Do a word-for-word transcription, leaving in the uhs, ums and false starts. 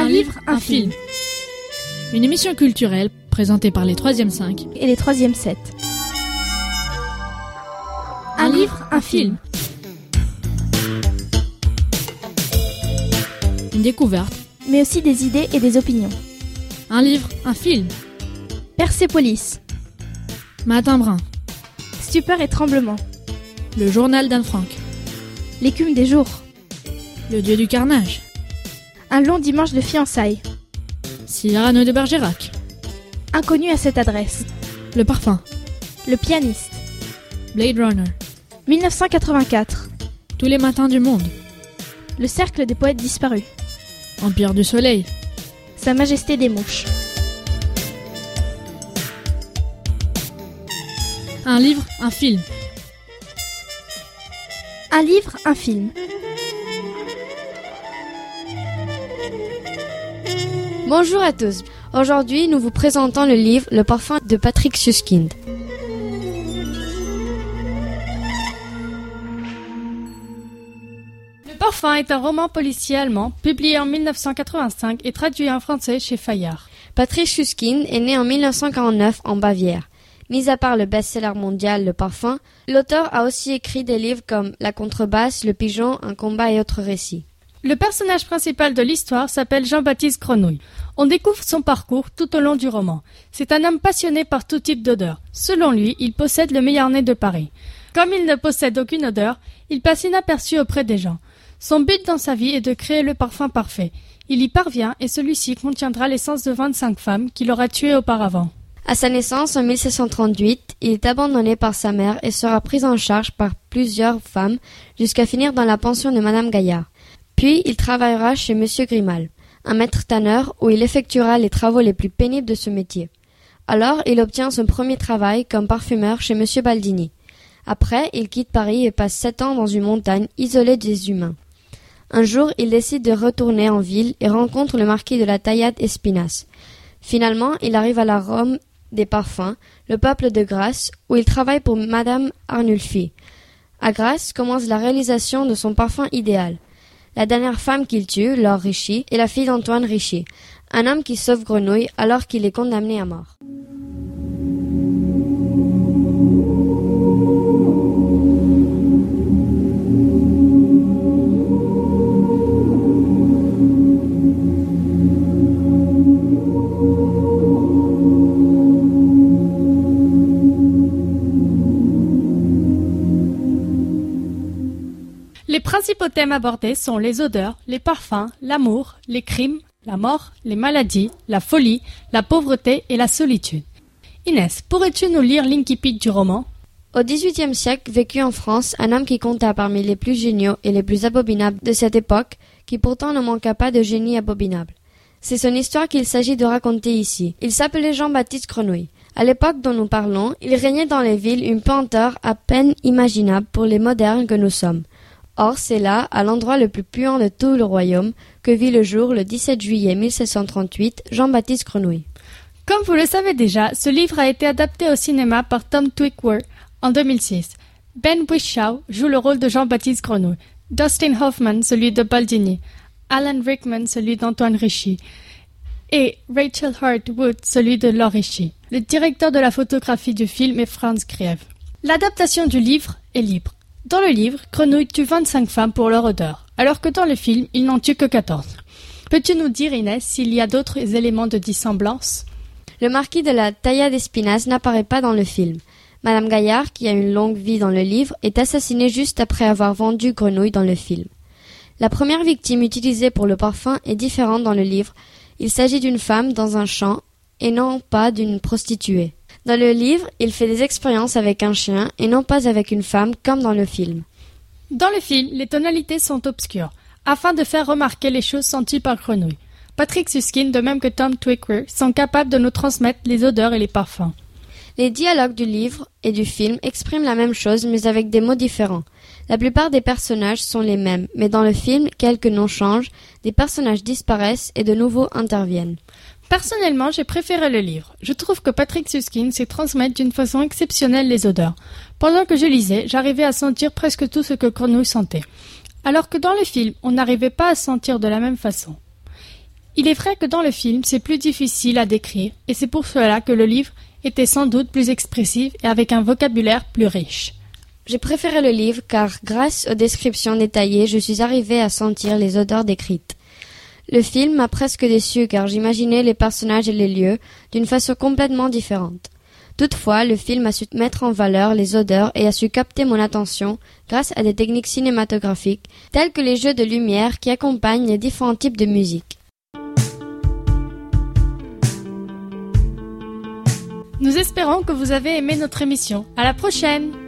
Un livre, un film. Une émission culturelle présentée par les troisième cinq et les troisième sept. Un livre, un film. Une découverte, mais aussi des idées et des opinions. Un livre, un film. Persépolis. Matin brun. Stupeur et tremblement. Le journal d'Anne Frank. L'écume des jours. Le dieu du carnage. Un long dimanche de fiançailles. Cyrano de Bergerac. Inconnu à cette adresse. Le parfum. Le pianiste. Blade Runner. dix-neuf cent quatre-vingt-quatre. Tous les matins du monde. Le cercle des poètes disparus. Empire du soleil. Sa majesté des mouches. Un livre, un film. Un livre, un film. Bonjour à tous. Aujourd'hui, nous vous présentons le livre Le parfum de Patrick Süskind. Le parfum est un roman policier allemand publié en mille neuf cent quatre-vingt-cinq et traduit en français chez Fayard. Patrick Süskind est né en mille neuf cent quarante-neuf en Bavière. Mis à part le best-seller mondial Le Parfum, l'auteur a aussi écrit des livres comme La contrebasse, Le pigeon, Un combat et autres récits. Le personnage principal de l'histoire s'appelle Jean-Baptiste Grenouille. On découvre son parcours tout au long du roman. C'est un homme passionné par tout type d'odeur. Selon lui, il possède le meilleur nez de Paris. Comme il ne possède aucune odeur, il passe inaperçu auprès des gens. Son but dans sa vie est de créer le parfum parfait. Il y parvient et celui-ci contiendra l'essence de vingt-cinq femmes qu'il aura tuées auparavant. À sa naissance en mille sept cent trente-huit, il est abandonné par sa mère et sera pris en charge par plusieurs femmes jusqu'à finir dans la pension de Madame Gaillard. Puis il travaillera chez Monsieur Grimal, un maître tanneur où il effectuera les travaux les plus pénibles de ce métier. Alors il obtient son premier travail comme parfumeur chez Monsieur Baldini. Après, il quitte Paris et passe sept ans dans une montagne isolée des humains. Un jour, il décide de retourner en ville et rencontre le marquis de la Taillade Espinasse. Finalement, il arrive à la Rome des parfums, le peuple de Grasse, où il travaille pour Madame Arnulfi. À Grasse commence la réalisation de son parfum idéal. La dernière femme qu'il tue, Laure Richie, est la fille d'Antoine Richie, un homme qui sauve Grenouille alors qu'il est condamné à mort. Les principaux thèmes abordés sont les odeurs, les parfums, l'amour, les crimes, la mort, les maladies, la folie, la pauvreté et la solitude. Inès, pourrais-tu nous lire l'incipit du roman ? Au dix-huitième siècle, vécut en France un homme qui compta parmi les plus géniaux et les plus abominables de cette époque, qui pourtant ne manqua pas de génie abominable. C'est son histoire qu'il s'agit de raconter ici. Il s'appelait Jean-Baptiste Grenouille. À l'époque dont nous parlons, il régnait dans les villes une pesanteur à peine imaginable pour les modernes que nous sommes. Or, c'est là, à l'endroit le plus puant de tout le royaume, que vit le jour, le dix-sept juillet mille sept cent trente-huit, Jean-Baptiste Grenouille. Comme vous le savez déjà, ce livre a été adapté au cinéma par Tom Tykwer en deux mille six. Ben Whishaw joue le rôle de Jean-Baptiste Grenouille, Dustin Hoffman celui de Baldini, Alan Rickman celui d'Antoine Richie et Rachel Hart Wood celui de Laure Richie. Le directeur de la photographie du film est Franz Greve. L'adaptation du livre est libre. Dans le livre, Grenouille tue vingt-cinq femmes pour leur odeur, alors que dans le film, il n'en tue que quatorze. Peux-tu nous dire, Inès, s'il y a d'autres éléments de dissemblance ? Le marquis de la Taillade Espinasse n'apparaît pas dans le film. Madame Gaillard, qui a une longue vie dans le livre, est assassinée juste après avoir vendu Grenouille dans le film. La première victime utilisée pour le parfum est différente dans le livre. Il s'agit d'une femme dans un champ et non pas d'une prostituée. Dans le livre, il fait des expériences avec un chien et non pas avec une femme comme dans le film. Dans le film, les tonalités sont obscures, afin de faire remarquer les choses senties par Grenouille. Patrick Süskind, de même que Tom Tykwer, sont capables de nous transmettre les odeurs et les parfums. Les dialogues du livre et du film expriment la même chose mais avec des mots différents. La plupart des personnages sont les mêmes, mais dans le film, quelques noms changent, des personnages disparaissent et de nouveaux interviennent. Personnellement, j'ai préféré le livre. Je trouve que Patrick Süskind sait transmettre d'une façon exceptionnelle les odeurs. Pendant que je lisais, j'arrivais à sentir presque tout ce que Grenouille sentait. Alors que dans le film, on n'arrivait pas à sentir de la même façon. Il est vrai que dans le film, c'est plus difficile à décrire, et c'est pour cela que le livre était sans doute plus expressif et avec un vocabulaire plus riche. J'ai préféré le livre car, grâce aux descriptions détaillées, je suis arrivée à sentir les odeurs décrites. Le film m'a presque déçue car j'imaginais les personnages et les lieux d'une façon complètement différente. Toutefois, le film a su mettre en valeur les odeurs et a su capter mon attention grâce à des techniques cinématographiques telles que les jeux de lumière qui accompagnent les différents types de musique. Nous espérons que vous avez aimé notre émission. À la prochaine!